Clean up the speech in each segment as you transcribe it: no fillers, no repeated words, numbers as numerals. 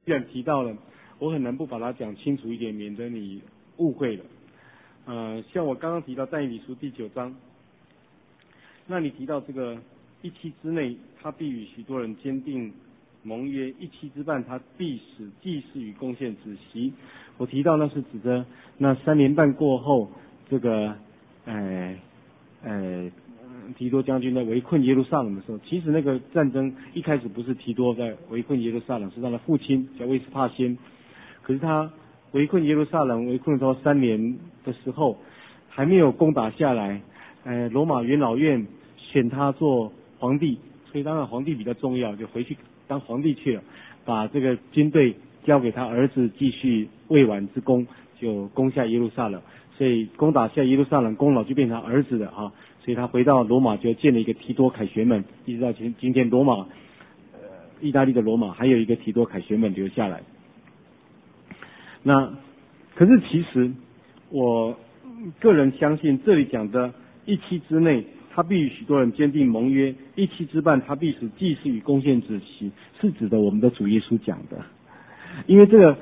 既然提到了，我很难不把它讲清楚一点，免得你误会了。像我刚刚提到但以理书第9章，那你提到这个一期之内，他必与许多人坚定盟约；一期之半，他必使祭司与贡献止息。我提到那是指的那3年半过后，这个提多将军在围困耶路撒冷的时候，其实那个战争一开始不是提多在围困耶路撒冷，是他的父亲叫威斯帕先。可是他围困耶路撒冷，围困到3年的时候，还没有攻打下来。罗马元老院选他做皇帝，所以当然皇帝比较重要，就回去当皇帝去了，把这个军队交给他儿子继续未完之功，就攻下耶路撒冷。所以攻打下耶路撒冷，功劳就变成他儿子的啊。所以他回到罗马就建了一个提多凯旋门，一直到今天罗马，意大利的罗马还有一个提多凯旋门留下来。那可是其实我个人相信，这里讲的一期之内，他必与许多人坚定盟约；一期之半，他必使祭司与贡献止息，是指的我们的主耶稣讲的。因为这个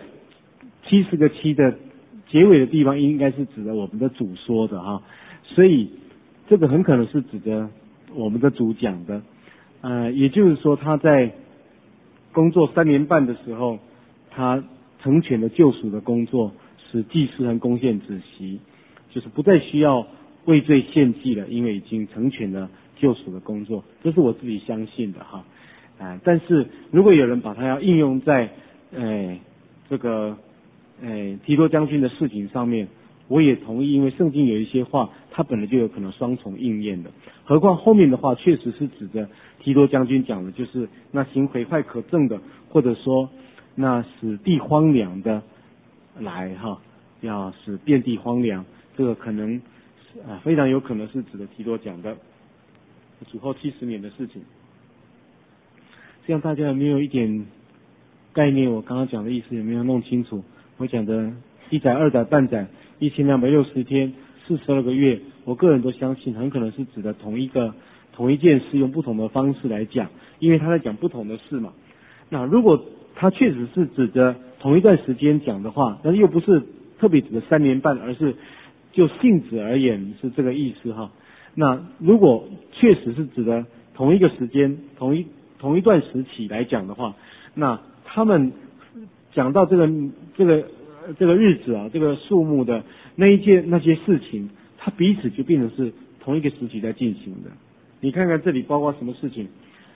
70个7的结尾的地方，应该是指的我们的主说的哈，所以这个很可能是指的我们的主讲的。也就是说，他在工作3年半的时候，他成全了救赎的工作，使祭司和贡献止息，就是不再需要为罪献祭了，因为已经成全了救赎的工作。这是我自己相信的哈。但是如果有人把它要应用在这个提多将军的事情上面，我也同意，因为圣经有一些话，它本来就有可能双重应验的。何况后面的话确实是指着提多将军讲的，就是那行毁坏可憎的，或者说那使地荒凉的来哈，要使遍地荒凉，这个可能非常有可能是指的提多讲的主后70年的事情。这样大家有没有一点概念？我刚刚讲的意思有没有弄清楚？我讲的1载、2载、半载、1260天、42个月，我个人都相信很可能是指的同一件事，用不同的方式来讲，因为他在讲不同的事嘛。那如果他确实是指着同一段时间讲的话，但是又不是特别指的3年半，而是就性质而言是这个意思哈。那如果确实是指的同一个时间、同一段时期来讲的话，那他们讲到这个日子啊，这个数目的那些事情，它彼此就变成是同一个时期在进行的。你看看这里包括什么事情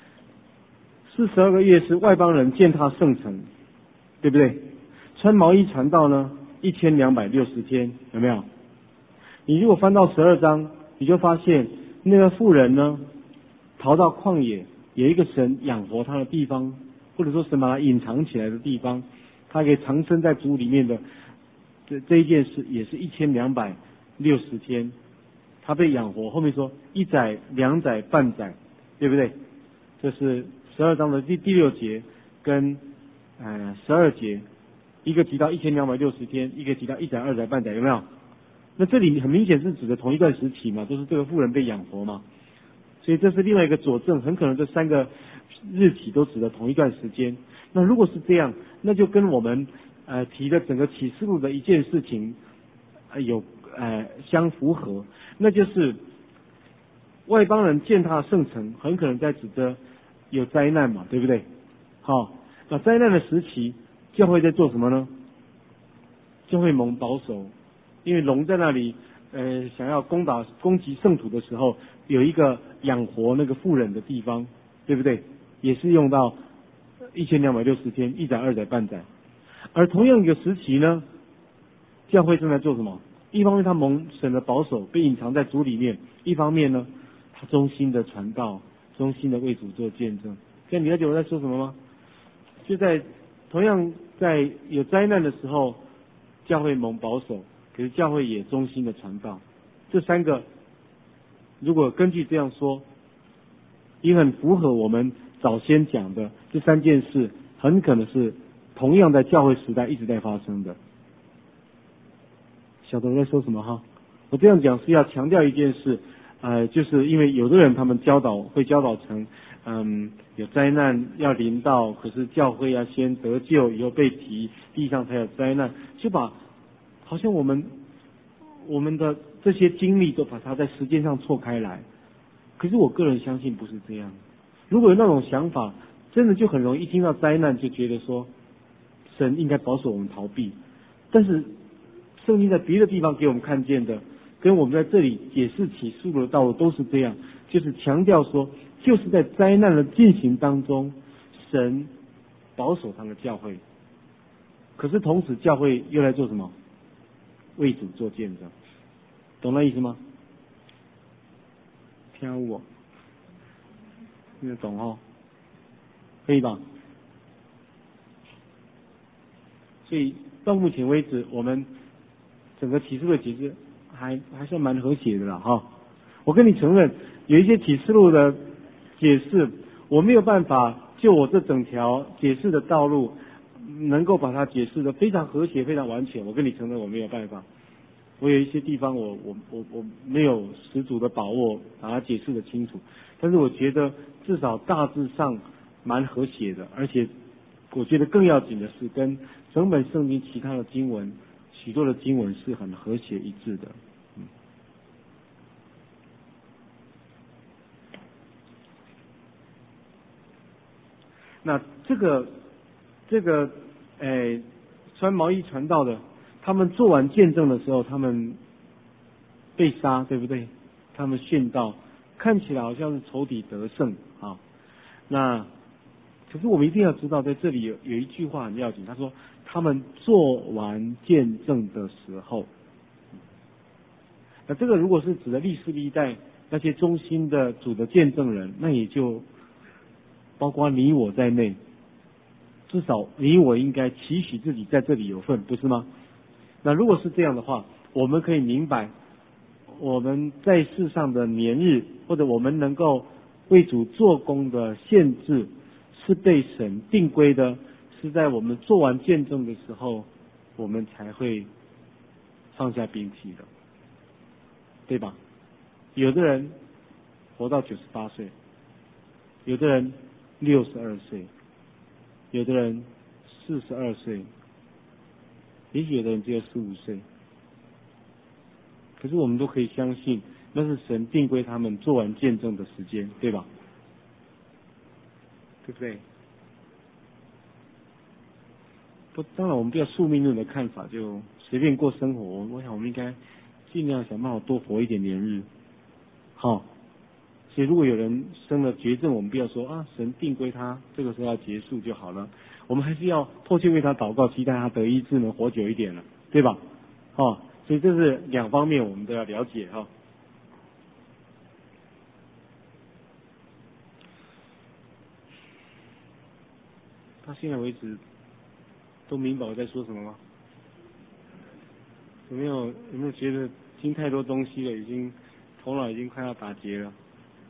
？42个月是外邦人践踏圣城，对不对？穿毛衣传道呢，1260天，有没有？你如果翻到12章，你就发现那个妇人呢，逃到旷野，有一个神养活他的地方，或者说神把他隐藏起来的地方，他可以藏身在主里面的这一件事，也是1260天，他被养活。后面说1载、2载、半载，对不对？这是12章的第6节跟12节，一个提到1260天，一个提到1载、2载、半载，有没有？那这里很明显是指的同一段时期嘛，都是这个妇人被养活嘛，所以这是另外一个佐证，很可能这3个日期都指的同一段时间。那如果是这样，那就跟我们提的整个启示录的一件事情有相符合，那就是外邦人践踏圣城，很可能在指着有灾难嘛，对不对？好，那灾难的时期，教会在做什么呢？教会蒙保守，因为龙在那里想要攻击圣徒的时候，有一个养活那个妇人的地方，对不对？也是用到1260天，1载、2载、半载。而同样一个时期呢，教会正在做什么？一方面他蒙神的保守，被隐藏在主里面；一方面呢，他忠心的传道，忠心的为主做见证。这样你了解我在说什么吗？就在同样在有灾难的时候，教会蒙保守，可是教会也忠心的传道。这3个如果根据这样说，也很符合我们早先讲的这3件事，很可能是同样在教会时代一直在发生的。晓得我在说什么哈？我这样讲是要强调一件事， 就是因为有的人他们会教导成，有灾难要临到，可是教会要先得救，以后被提，地上才有灾难，就把好像我们的这些经历都把它在时间上错开来。可是我个人相信不是这样。如果有那种想法，真的就很容易一听到灾难就觉得说，神应该保守我们逃避。但是圣经在别的地方给我们看见的，跟我们在这里解释启示录的道路都是这样，就是强调说，就是在灾难的进行当中，神保守他的教会。可是同时教会又来做什么？为主做见证。懂那意思吗？听我，听得懂哦？可以吧？所以到目前为止，我们整个启示录的解释还算蛮和谐的啦哈。我跟你承认，有一些启示录的解释，我没有办法就我这整条解释的道路，能够把它解释的非常和谐、非常完全。我跟你承认，我没有办法。我有一些地方我没有十足的把握把它解释的清楚，但是我觉得至少大致上蛮和谐的，而且我觉得更要紧的是跟整本圣经其他的经文许多的经文是很和谐一致的。那这个穿毛衣传道的，他们做完见证的时候，他们被杀，对不对？他们殉道，看起来好像是仇敌得胜啊。那可是我们一定要知道，在这里有一句话很要紧，他说他们做完见证的时候，那这个如果是指的历世历代那些忠心的主的见证人，那也就包括你我在内，至少你我应该期许自己在这里有份，不是吗？那如果是这样的话，我们可以明白，我们在世上的年日，或者我们能够为主做工的限制，是被神定规的，是在我们做完见证的时候，我们才会放下兵器的，对吧？有的人活到98岁，有的人62岁，有的人42岁，也许有的人只有15岁。可是我们都可以相信，那是神定规他们做完见证的时间，对吧？对不对？不，当然我们不要宿命论的看法，就随便过生活。我想我们应该尽量想办法多活一点年日，好。所以如果有人生了绝症，我们不要说啊，神定规他这个时候要结束就好了，我们还是要迫切为他祷告，期待他得医治，能活久一点了，对吧？哦，所以这是两方面我们都要了解哈。到现在为止都明白我在说什么吗？有没有觉得听太多东西了，已经头脑已经快要打结了？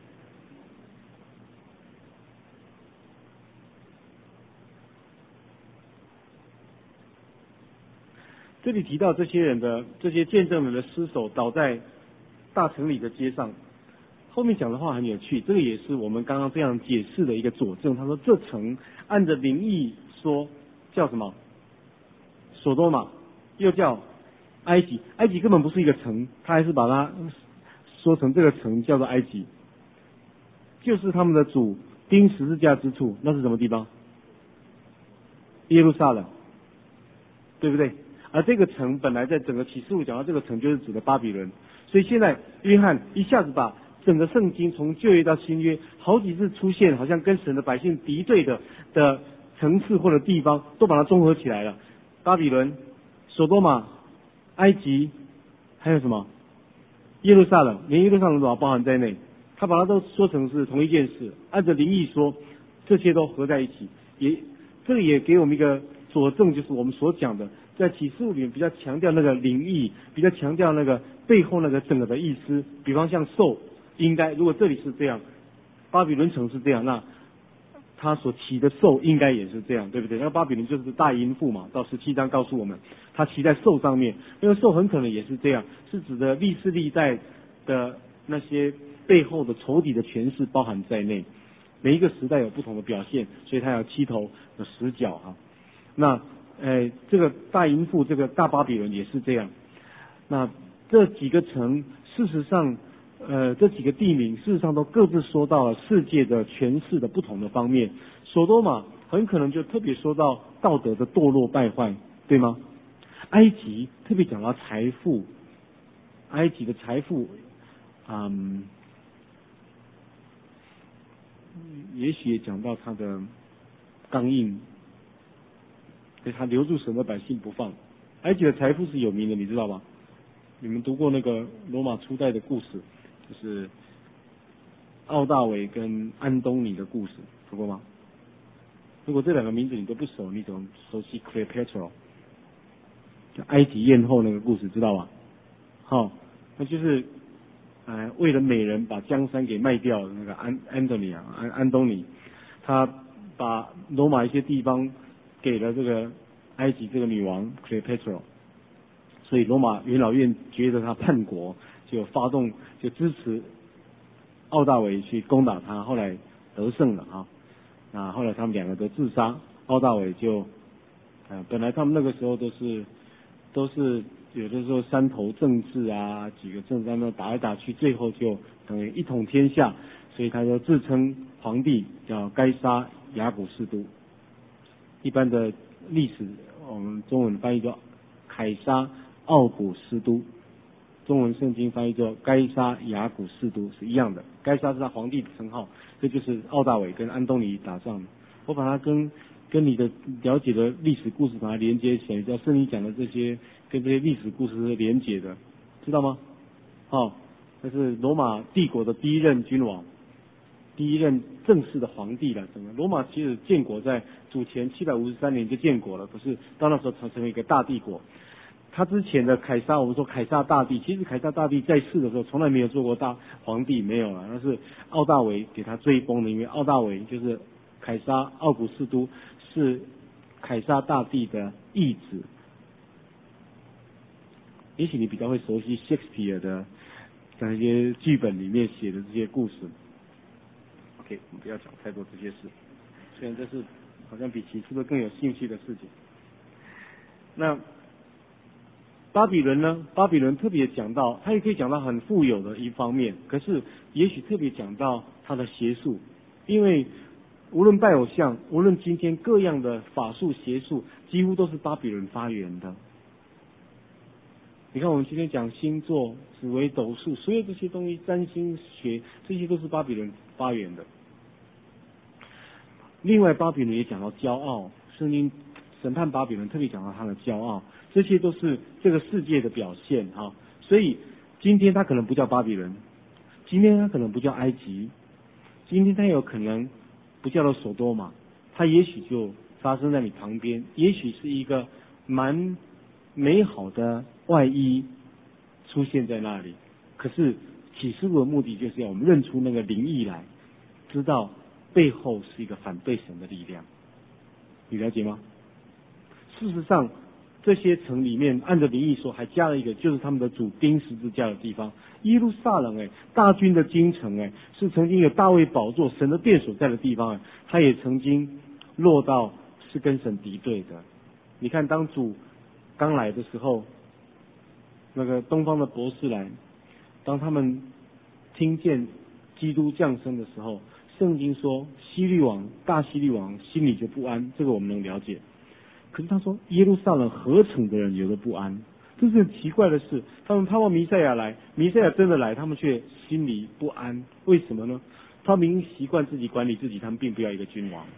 这里提到这些见证人的尸首倒在大城里的街上，后面讲的话很有趣，这个也是我们刚刚这样解释的一个佐证。他说这城按着灵意说叫什么？索多玛，又叫埃及。埃及根本不是一个城，他还是把它说成这个城叫做埃及，就是他们的主钉十字架之处，那是什么地方？耶路撒冷，对不对？而这个城本来在整个启示录讲到这个城就是指的巴比伦，所以现在约翰一下子把整个圣经从旧约到新约好几次出现好像跟神的百姓敌对的层次或者地方都把它综合起来了。巴比伦、索多玛、埃及，还有什么？耶路撒冷，连耶路撒冷都包含在内，他把它都说成是同一件事。按照灵意说，这些都合在一起，这个也给我们一个佐证，就是我们所讲的，在启示录里面比较强调那个灵意，比较强调那个背后那个整个的意思。比方像兽，应该如果这里是这样，巴比伦城是这样，那他所骑的兽应该也是这样，对不对？那巴比伦就是大淫妇嘛，到17章告诉我们，他骑在兽上面，那个兽很可能也是这样，是指的历世历代的那些背后的仇敌的权势包含在内。每一个时代有不同的表现，所以它有7头有10角啊。那这个大淫妇，这个大巴比伦也是这样。那这几个城，事实上，这几个地名，事实上都各自说到了世界的权势的不同的方面。所多玛很可能就特别说到道德的堕落败坏，对吗？埃及特别讲到财富，埃及的财富，也许也讲到他的刚硬，所以他留住神的百姓不放。埃及的财富是有名的，你知道吗？你们读过那个罗马初代的故事，就是奥大维跟安东尼的故事，读过吗？如果这2个名字你都不熟，你怎么熟悉 Cleopatra？ 埃及艳后那个故事知道吧？好，那就是为了美人把江山给卖掉的那个安东尼，他把罗马一些地方给了这个埃及这个女王 Cleopatra， 所以罗马元老院觉得他叛国，就支持奥大维去攻打他，后来得胜了啊。那后来他们2个都自杀，奥大维就本来他们那个时候都是有的时候山头政治啊，几个政治那打来打去，最后就等于一统天下，所以他就自称皇帝，叫该杀亚古士都。一般的历史我们中文翻译叫凯撒奥古斯都，中文圣经翻译作该杀亚古士都是一样的。该杀是他皇帝的称号，这就是奥大维跟安东尼打仗。我把它跟你的了解的历史故事把它连接起来，叫圣经讲的这些跟这些历史故事是连结的，知道吗？这是罗马帝国的第一任君王，第一任正式的皇帝了。整个罗马其实建国在主前753年就建国了，可是到那时候才成为一个大帝国。他之前的凯撒，我们说凯撒大帝，其实凯撒大帝在世的时候从来没有做过大皇帝，没有了，那是奥大维给他追封的，因为奥大维就是凯撒奥古斯都是凯撒大帝的义子。也许你比较会熟悉 Shakespeare 的那些剧本里面写的这些故事。OK， 我们不要讲太多这些事，虽然这是好像比启示录更有兴趣的事情。那巴比伦呢？巴比伦特别讲到，他也可以讲到很富有的一方面，可是也许特别讲到他的邪术，因为无论拜偶像，无论今天各样的法术邪术，几乎都是巴比伦发源的。你看我们今天讲星座、紫微斗数，所有这些东西，占星学，这些都是巴比伦发源的。另外，巴比伦也讲到骄傲，圣经审判巴比伦特别讲到他的骄傲，这些都是这个世界的表现啊。所以今天他可能不叫巴比伦，今天他可能不叫埃及，今天他有可能不叫做所多玛，他也许就发生在你旁边，也许是一个蛮美好的外衣出现在那里。可是启示录的目的就是要我们认出那个灵异来，知道背后是一个反对神的力量，你了解吗？事实上，这些城里面按照灵异说，还加了一个，就是他们的主钉十字架的地方。耶路撒冷大军的京城是曾经有大卫宝座、神的殿所在的地方它也曾经落到是跟神敌对的。你看，当主刚来的时候，那个东方的博士来，当他们听见基督降生的时候，圣经说大希律王心里就不安，这个我们能了解。可是他说耶路撒冷何曾的人有了不安，这是很奇怪的事。他们盼望弥赛亚来，弥赛亚真的来，他们却心里不安，为什么呢？他们已经习惯自己管理自己，他们并不要一个君王。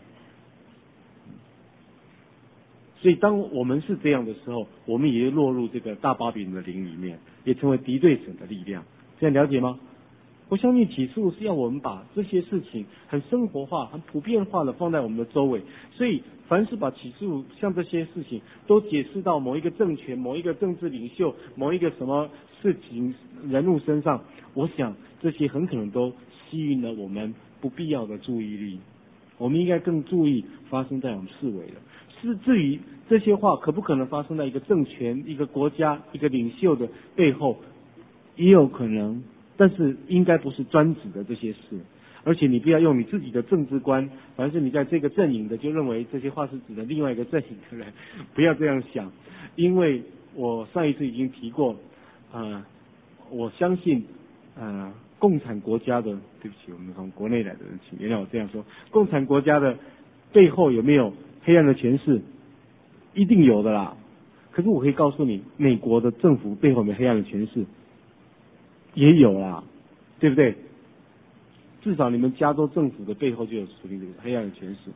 所以当我们是这样的时候，我们也落入这个大巴比伦的灵里面，也成为敌对神的力量。这样了解吗？我相信启示录是要我们把这些事情很生活化、很普遍化的放在我们的周围。所以凡是把启示录像这些事情都解释到某一个政权、某一个政治领袖、某一个什么事情人物身上，我想这些很可能都吸引了我们不必要的注意力。我们应该更注意发生在我们四围的。至于这些话可不可能发生在一个政权、一个国家、一个领袖的背后，也有可能但是应该不是专指的这些事。而且你不要用你自己的政治观，凡是你在这个阵营的，就认为这些话是指的另外一个阵营的人，不要这样想。因为我上一次已经提过，我相信，共产国家的，对不起，我们从国内来的人，请原谅我这样说，共产国家的背后有没有黑暗的权势？一定有的啦。可是我可以告诉你，美国的政府背后有没有黑暗的权势？也有啦，对不对？至少你们加州政府的背后就有属于这个黑暗的权势。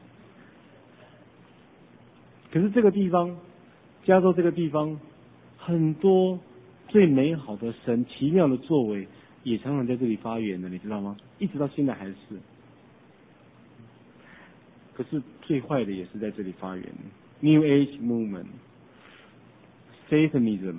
可是这个地方，加州这个地方，很多最美好的神奇妙的作为，也常常在这里发源的，你知道吗？一直到现在还是。可是最坏的也是在这里发源 ，New Age Movement、Satanism、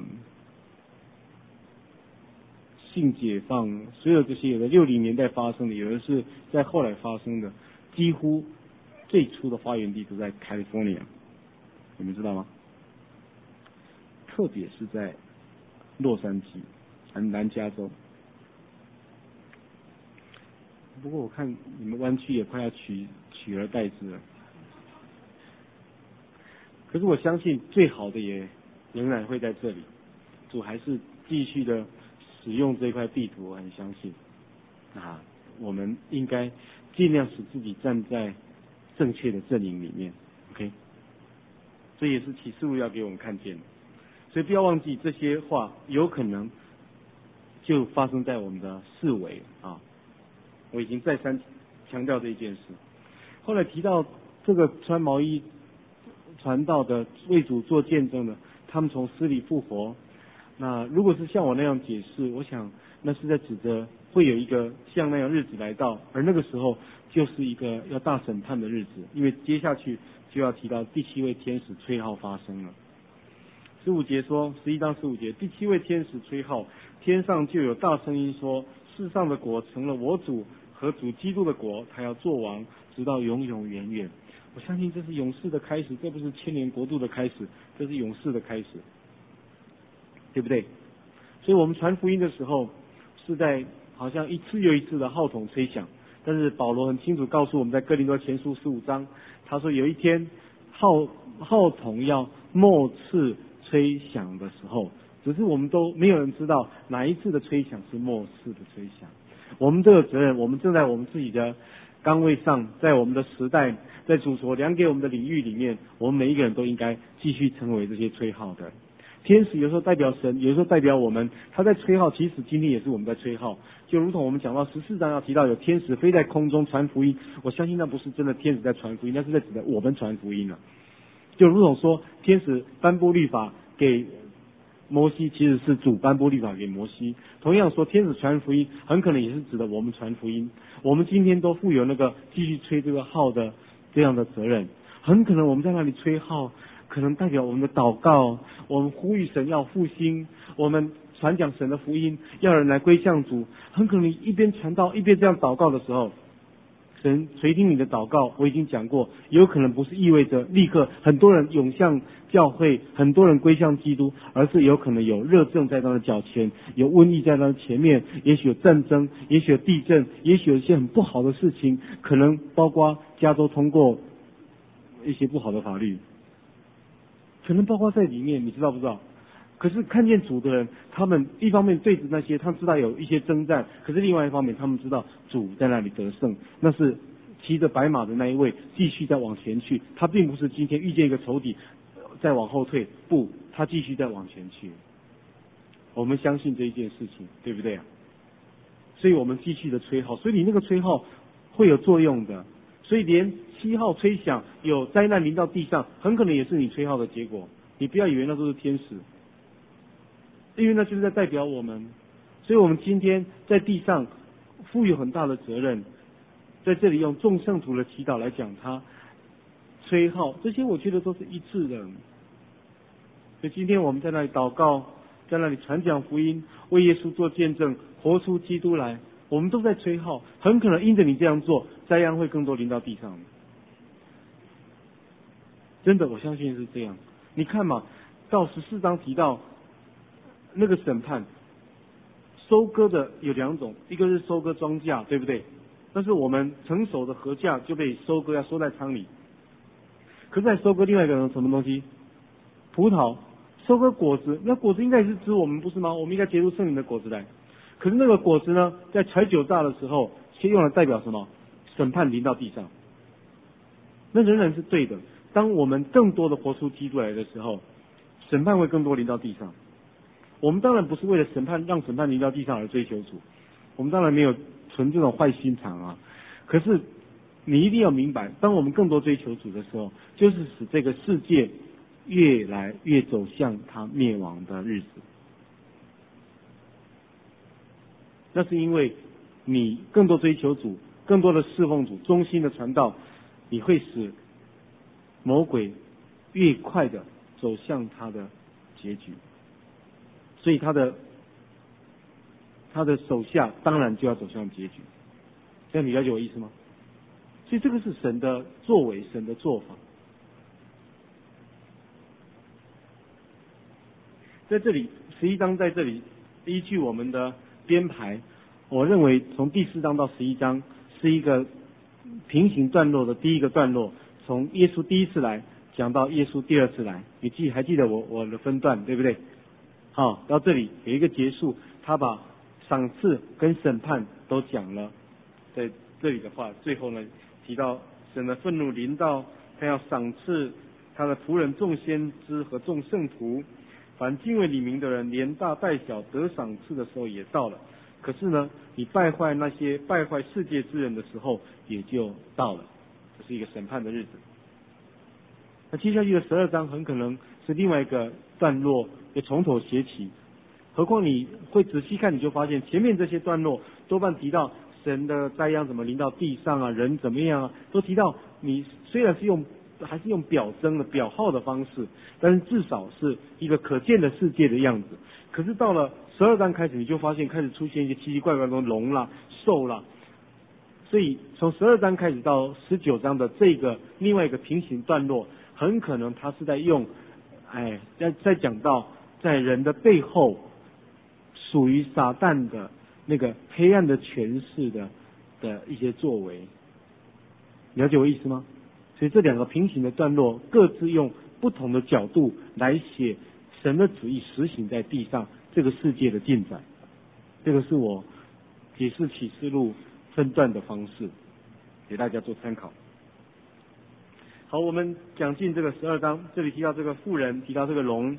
性解放，所有这些有的60年代发生的，有的是在后来发生的，几乎最初的发源地都在 California， 你们知道吗？特别是在洛杉矶、南加州。不过我看你们湾区也快要取而代之了。可是我相信最好的也仍然会在这里，主还是继续的使用这块地图，我很相信。我们应该尽量使自己站在正确的阵营里面 ，OK？ 这也是启示录要给我们看见的，所以不要忘记这些话有可能就发生在我们的四围啊。我已经再三强调这一件事。后来提到这个穿毛衣传道的为主做见证的，他们从死里复活。那如果是像我那样解释，我想那是在指着会有一个像那样日子来到，而那个时候就是一个要大审判的日子，因为接下去就要提到第7位天使吹号发生了。15节说，11章15节，第7位天使吹号，天上就有大声音说，世上的国成了我主和主基督的国，他要做王，直到永永远远。我相信这是勇士的开始，这不是千年国度的开始，这是勇士的开始，对不对？所以我们传福音的时候，是在好像一次又一次的号筒吹响。但是保罗很清楚告诉我们，在哥林多前书15章，他说有一天号筒要末次吹响的时候，只是我们都没有人知道哪一次的吹响是末次的吹响。我们都有责任，我们正在我们自己的岗位上，在我们的时代，在主所量给我们的领域里面，我们每一个人都应该继续成为这些吹号的。天使有时候代表神，有时候代表我们，他在吹号，其实今天也是我们在吹号。就如同我们讲到14章要提到有天使飞在空中传福音，我相信那不是真的天使在传福音，那是在指的我们传福音了。就如同说天使颁布律法给摩西，其实是主颁布律法给摩西。同样说天使传福音，很可能也是指的我们传福音。我们今天都负有那个继续吹这个号的这样的责任。很可能我们在那里吹号，可能代表我们的祷告，我们呼吁神要复兴，我们传讲神的福音，要人来归向主。很可能一边传道一边这样祷告的时候，神垂听你的祷告，我已经讲过，有可能不是意味着立刻很多人涌向教会，很多人归向基督，而是有可能有热症在他的脚前，有瘟疫在他的前面，也许有战争，也许有地震，也许有一些很不好的事情，可能包括加州通过一些不好的法律，可能包括在里面，你知道不知道？可是看见主的人，他们一方面对着那些，他们知道有一些征战，可是另外一方面，他们知道主在那里得胜，那是骑着白马的那一位继续在往前去，他并不是今天遇见一个仇敌再往后退，不，他继续在往前去。我们相信这一件事情，对不对啊？所以我们继续的吹号，所以你那个吹号会有作用的。所以连7号吹响，有灾难临到地上，很可能也是你吹号的结果。你不要以为那都是天使，因为那就是在代表我们。所以我们今天在地上负有很大的责任，在这里用众圣徒的祈祷来讲他吹号，这些我觉得都是一致的。所以今天我们在那里祷告，在那里传讲福音，为耶稣做见证，活出基督来，我们都在吹号。很可能因着你这样做，灾殃会更多临到地上。真的，我相信是这样。你看嘛，到14章提到那个审判， 收割的有两种，一个是收割庄稼，对不对？但是我们成熟的禾稼就被收割，要收在仓里。可是在收割另外一个什么东西？葡萄，收割果子，那果子应该也是指我们，不是吗？我们应该结出圣灵的果子来。可是那个果子呢，在踩酒榨的时候，先用来代表什么？审判临到地上。那仍然是对的。当我们更多的活出基督来的时候，审判会更多临到地上。我们当然不是为了让审判临到地上而追求主，我们当然没有存这种坏心肠啊。可是你一定要明白，当我们更多追求主的时候，就是使这个世界越来越走向它灭亡的日子。那是因为你更多追求主，更多的侍奉主，忠心的传道，你会使魔鬼越快的走向他的结局。所以他的手下当然就要走向结局。这样你了解我意思吗？所以这个是神的作为，神的做法。在这里11章在这里依据我们的编排，我认为从第4章到11章是一个平行段落的第一个段落，从耶稣第一次来讲到耶稣第二次来。你还记得我的分段对不对？好，到这里有一个结束，他把赏赐跟审判都讲了。在这里的话，最后呢提到神的愤怒临到，他要赏赐他的仆人众先知和众圣徒，凡敬畏你名的人，连大带小得赏赐的时候也到了。可是呢，你败坏那些败坏世界之人的时候也就到了，这是一个审判的日子。那接下去的12章很可能是另外一个段落，也从头写起。何况你会仔细看，你就发现前面这些段落多半提到神的灾殃怎么临到地上啊，人怎么样啊，都提到你虽然是还是用表征的表号的方式，但是至少是一个可见的世界的样子。可是到了12章开始，你就发现开始出现一些奇奇怪怪的龙啦、兽啦。所以从12章开始到19章的这个另外一个平行段落，很可能他是在用，在讲到在人的背后属于撒旦的那个黑暗的权势的一些作为。了解我意思吗？所以这两个平行的段落各自用不同的角度来写神的旨意实行在地上这个世界的进展。这个是我解释启示录分段的方式，给大家做参考。好，我们讲进这个12章，这里提到这个妇人，提到这个龙，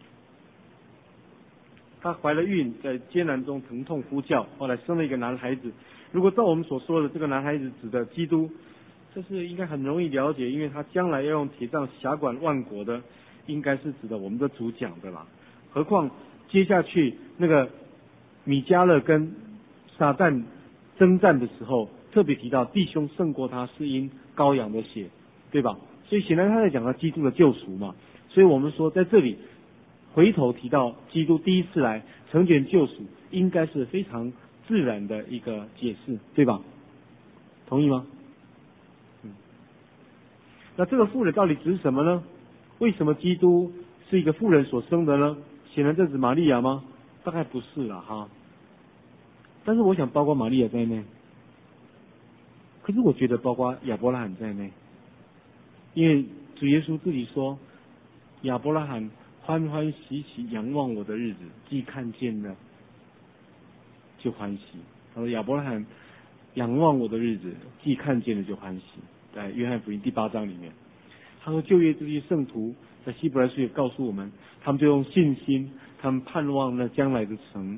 她怀了孕，在艰难中疼痛呼叫，后来生了一个男孩子。如果照我们所说的，这个男孩子指的基督，这是应该很容易了解，因为他将来要用铁杖辖管万国的，应该是指的我们的主讲的啦。何况接下去那个米迦勒跟撒旦征战的时候，特别提到弟兄胜过他是因羔羊的血，对吧？所以显然他在讲到基督的救赎嘛。所以我们说在这里回头提到基督第一次来成全救赎，应该是非常自然的一个解释，对吧？同意吗？那这个妇人到底指什么呢？为什么基督是一个妇人所生的呢？显然这指玛利亚吗？大概不是了哈。但是我想包括玛利亚在内，可是我觉得包括亚伯拉罕在内，因为主耶稣自己说，亚伯拉罕欢欢喜喜仰望我的日子，既看见了就欢喜。他说亚伯拉罕仰望我的日子，既看见了就欢喜。在约翰福音第8章里面，他说旧约这些圣徒在希伯来书也告诉我们，他们就用信心，他们盼望那将来的城。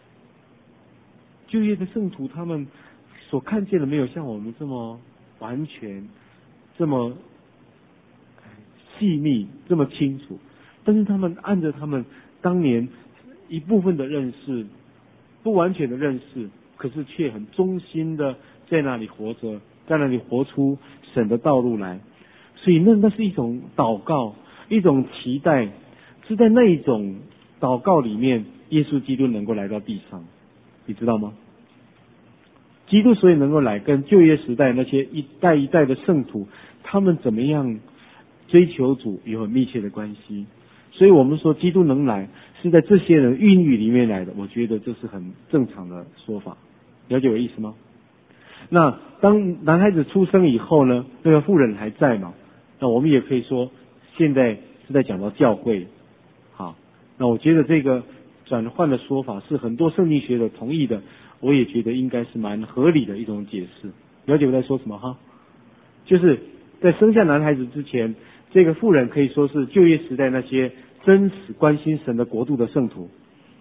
旧约的圣徒他们所看见的没有像我们这么完全，这么细腻，这么清楚，但是他们按着他们当年一部分的认识，不完全的认识，可是却很忠心的在那里活着，在那里活出神的道路来。所以那是一种祷告，一种期待，是在那一种祷告里面，耶稣基督能够来到地上，你知道吗？基督所以能够来，跟旧约时代那些一代一代的圣徒，他们怎么样追求主有很密切的关系。 所以我们说基督能来是在这些人孕育里面来的，我觉得这是很正常的说法，了解我意思吗？那当男孩子出生以后呢，那个妇人还在嘛？那我们也可以说，现在是在讲到教会。好，那我觉得这个转换的说法是很多圣经学者同意的，我也觉得应该是蛮合理的一种解释。了解我在说什么哈？就是在生下男孩子之前，这个妇人可以说是旧约时代那些真实关心神的国度的圣徒。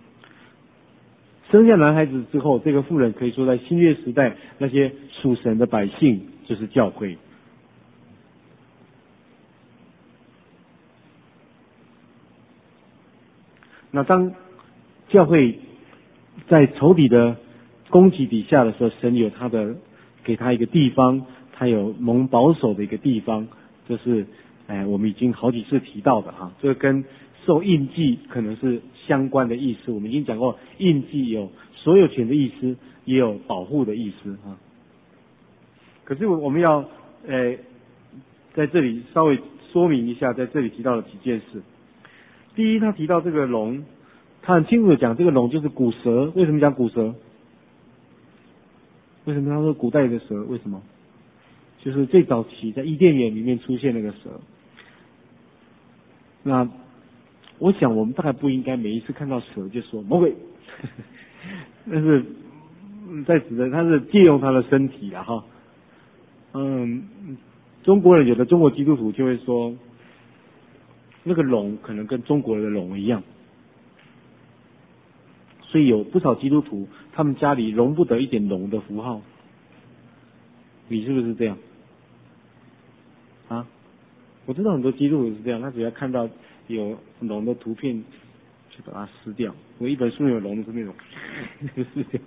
生下男孩子之后，这个妇人可以说在新约时代那些属神的百姓，就是教会。那当教会在仇敌的攻击底下的时候，神有他的给他一个地方，他有蒙保守的一个地方，这是我们已经好几次提到的哈，这个跟受印记可能是相关的意思。我们已经讲过，印记有所有权的意思，也有保护的意思哈。可是我们要在这里稍微说明一下，在这里提到了几件事。第一，他提到这个龙，他很清楚的讲，这个龙就是古蛇。为什么讲古蛇？为什么他说古代的蛇？为什么？就是最早期在伊甸园里面出现那个蛇。那我想我们大概不应该每一次看到蛇就说魔鬼，但是在指的他是借用他的身体了哈。中国人有的中国基督徒就会说，那个龙可能跟中国人的龙一样，所以有不少基督徒他们家里容不得一点龙的符号。你是不是这样？啊？我知道很多基督徒是这样，他只要看到有龙的图片，就把它撕掉。我一本书有龙的那种，撕掉。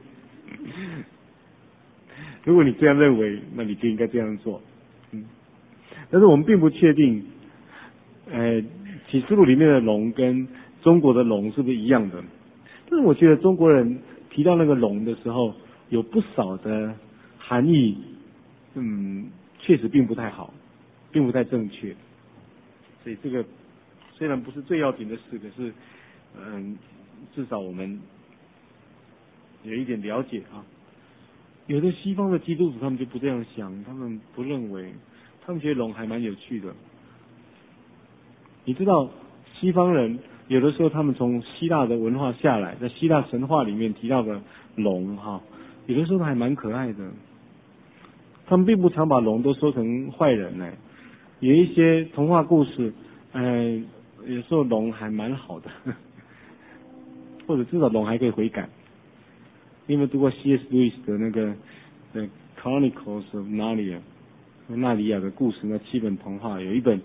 如果你这样认为，那你就应该这样做。但是我们并不确定，启示录里面的龙跟中国的龙是不是一样的？但是我觉得中国人提到那个龙的时候，有不少的含义，确实并不太好，并不太正确。所以这个虽然不是最要紧的事，可是，至少我们有一点了解啊。有的西方的基督徒他们就不这样想，他们不认为，他们觉得龙还蛮有趣的。你知道西方人有的时候他们从希腊的文化下来，在希腊神话里面提到的龙哈，有的时候还蛮可爱的。他们并不常把龙都说成坏人呢。有一些童话故事，有时候龙还蛮好的，或者至少龙还可以悔改。你有没有读过 C.S. Lewis 的那个《The Chronicles of Narnia》纳里亚的故事？那7本童话有一本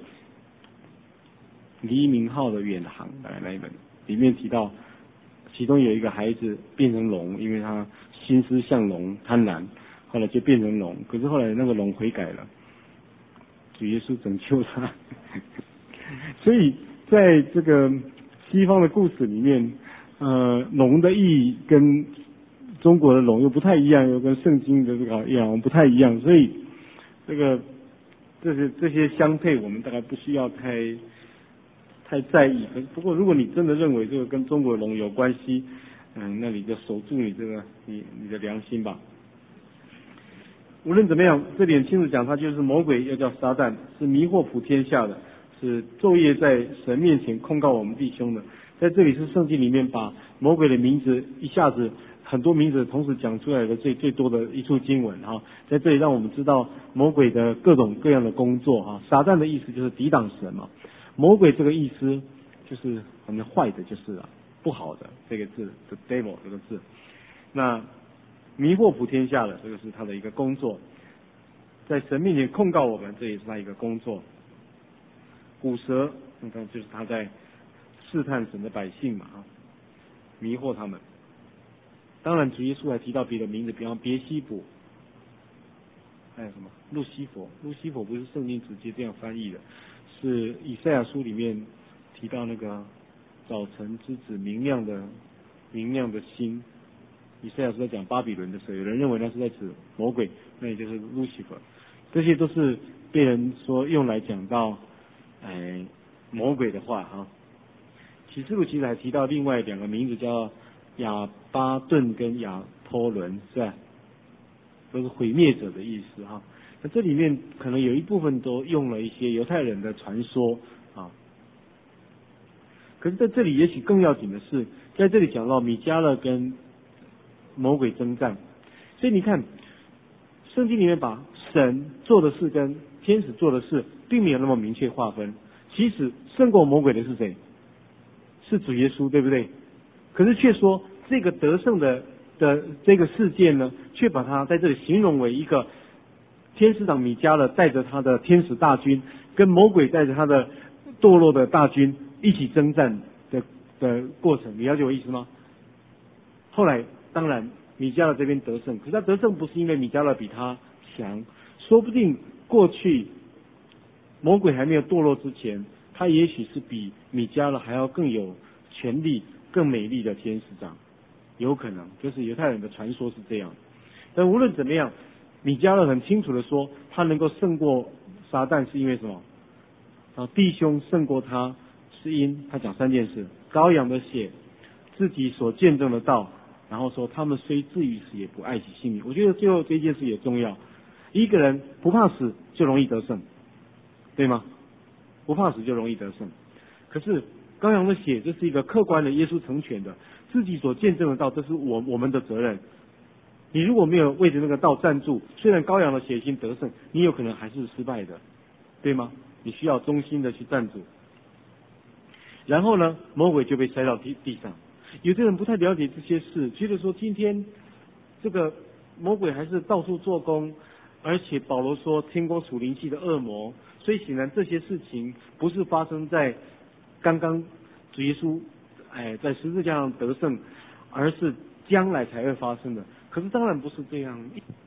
黎明号的远航那一本，里面提到其中有一个孩子变成龙，因为他心思像龙，贪婪，后来就变成龙。可是后来那个龙悔改了，主耶稣拯救他。所以在这个西方的故事里面，龙的意义跟中国的龙又不太一样，又跟圣经的这个样不太一样，所以这些相配，我们大概不需要太在意。不过如果你真的认为这个跟中国的龙有关系，那你就守住你这个你的良心吧。无论怎么样，这点清楚讲，他就是魔鬼，又叫撒旦，是迷惑普天下的，是昼夜在神面前控告我们弟兄的。在这里是圣经里面把魔鬼的名字一下子很多名字同时讲出来的最多的一处经文哈，在这里让我们知道魔鬼的各种各样的工作哈。撒旦的意思就是抵挡神嘛，魔鬼这个意思就是很坏的，就是不好的这个字 ，the devil 这个字。那迷惑普天下的，这个是他的一个工作，在神面前控告我们，这也是他一个工作。古蛇，你看就是他在试探神的百姓嘛迷惑他们。当然主耶稣还提到别的名字，比方别西卜，还有什么路西佛？路西佛不是圣经直接这样翻译的，是以赛亚书里面提到那个早晨之子明亮的星。以赛亚书在讲巴比伦的时候，有人认为那是在指魔鬼，那也就是 Lucifer。这些都是被人说用来讲到魔鬼的话哈。 启示录其实还提到另外2个名字，叫亚巴顿跟亚托伦，是吧？都是毁灭者的意思哈。那这里面可能有一部分都用了一些犹太人的传说啊。可是在这里也许更要紧的是，在这里讲到米迦勒跟魔鬼征战，所以你看，圣经里面把神做的事跟天使做的事并没有那么明确划分。其实胜过魔鬼的是谁？是主耶稣，对不对？可是却说这个得胜的这个事件呢，却把它在这里形容为一个天使长米迦勒带着他的天使大军，跟魔鬼带着他的堕落的大军一起征战的过程。你了解我意思吗？后来当然米迦勒这边得胜，可是他得胜不是因为米迦勒比他强，说不定过去魔鬼还没有堕落之前，他也许是比米迦勒还要更有权力、更美丽的天使长，有可能，就是犹太人的传说是这样。但无论怎么样，米迦勒很清楚的说，他能够胜过撒旦是因为什么？弟兄胜过他是因他讲3件事：羔羊的血、自己所见证的道，然后说他们虽至于死也不爱惜性命。我觉得最后这件事也重要，一个人不怕死就容易得胜，对吗？不怕死就容易得胜。可是羔羊的血，这是一个客观的，耶稣成全的，自己所见证的道，这是我们的责任。你如果没有为着那个道站住，虽然羔羊的血已经得胜，你有可能还是失败的，对吗？你需要忠心的去站住。然后呢，魔鬼就被摔到地上。有的人不太了解这些事，觉得说今天这个魔鬼还是到处做工，而且保罗说天国属灵气的恶魔，所以显然这些事情不是发生在刚刚主耶稣在十字架上得胜，而是将来才会发生的。可是当然不是这样。